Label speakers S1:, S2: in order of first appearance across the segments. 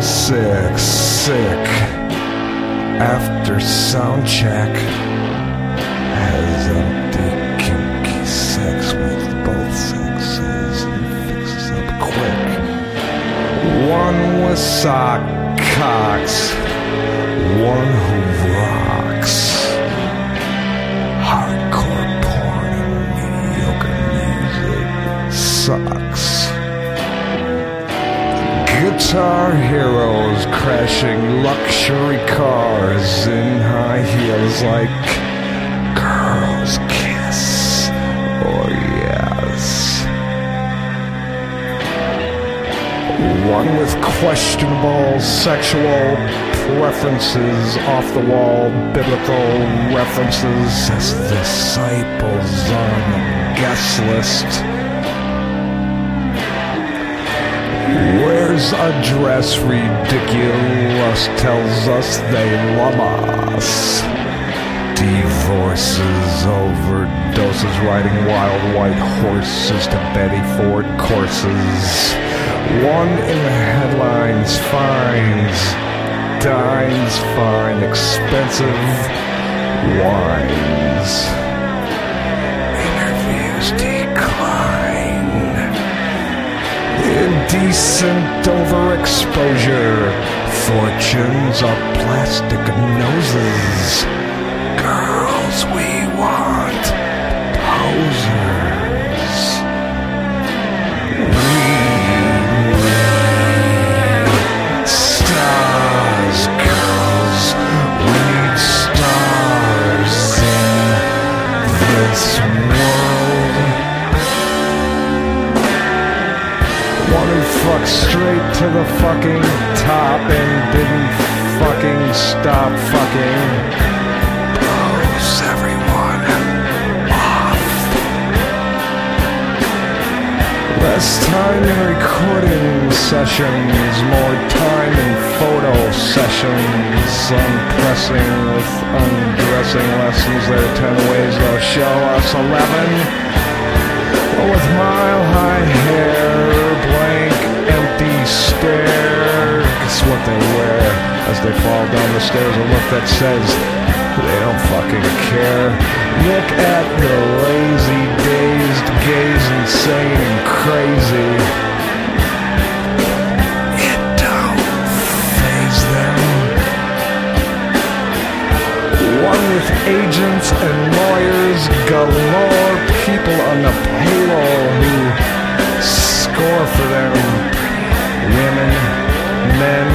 S1: sick, sick. After sound check, has empty, kinky sex with both sexes and fixes up quick. One with sock cocks, one who rocks. Hardcore porn and mediocre music sucks. Guitar heroes crashing luxury cars in high heels like girls kiss. Oh yes. One with questionable sexual preferences, off the wall biblical references as disciples on the guest list. Wears a dress ridiculous, tells us they love us. Divorces, overdoses, riding wild white horses to Betty Ford courses. One in the headlines finds, dines fine, expensive wines. Interviews decline. Indecent overexposure, fortunes of plastic noses. Girls we want, posers. Stars, girls, we need stars in this world. One who fucked straight to the fucking top and didn't fucking stop fucking. Blows everyone off. Less time in recording sessions, more time in photo sessions. Unpressing with undressing lessons. There are 10 ways they'll show us 11. With mile-high hair, blank, empty stare. Guess what they wear as they fall down the stairs? A look that says they don't fucking care. Look at the lazy, dazed gaze, insane and crazy. It don't faze them. One with agents and lawyers galore, people on the payroll who score for them. Women, men,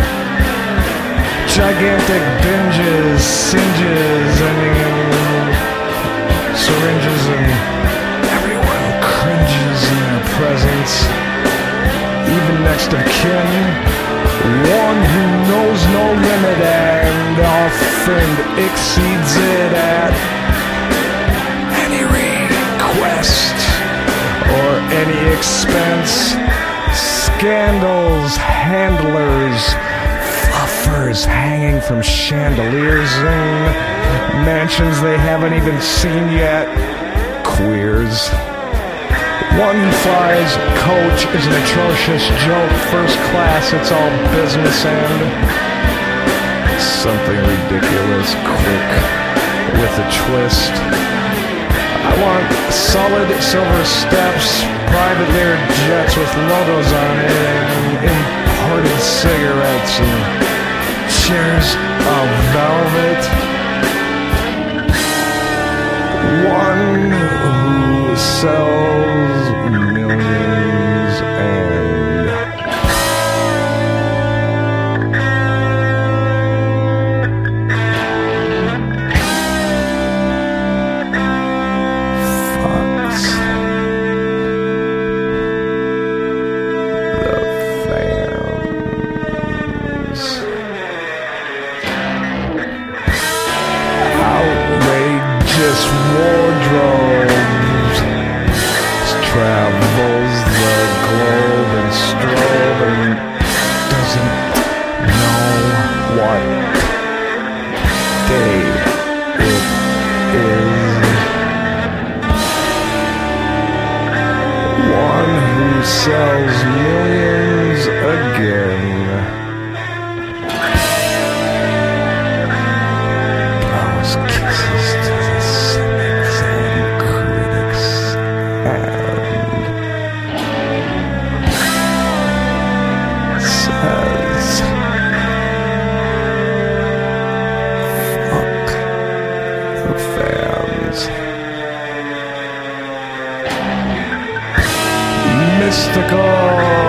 S1: gigantic binges, singes, ending in syringes, and everyone cringes in their presence, even next of kin. One who knows no limit and often exceeds it at any request or any expense. Scandals, handlers, fluffers hanging from chandeliers in mansions they haven't even seen yet. Queers. One who flies coach is an atrocious joke. First class, it's all business and something ridiculous, quick, with a twist. I want solid silver steps, private Lear jets with logos on it, and imported cigarettes and chairs of velvet. One who sells millions and fucks the fans. Outrageous wardrobes, mystical.